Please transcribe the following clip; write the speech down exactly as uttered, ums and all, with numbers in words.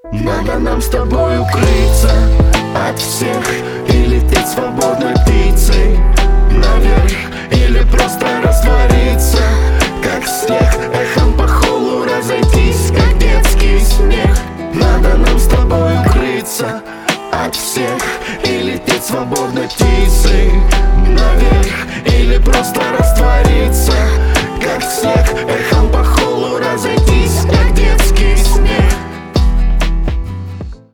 Надо нам с тобой укрыться от всех и лететь свободной птицей наверх, или просто раствориться, как снег, эхом по холлу разойтись, как детский смех. Надо нам с тобой укрыться от всех и лететь свободной птицей наверх, или просто раствориться.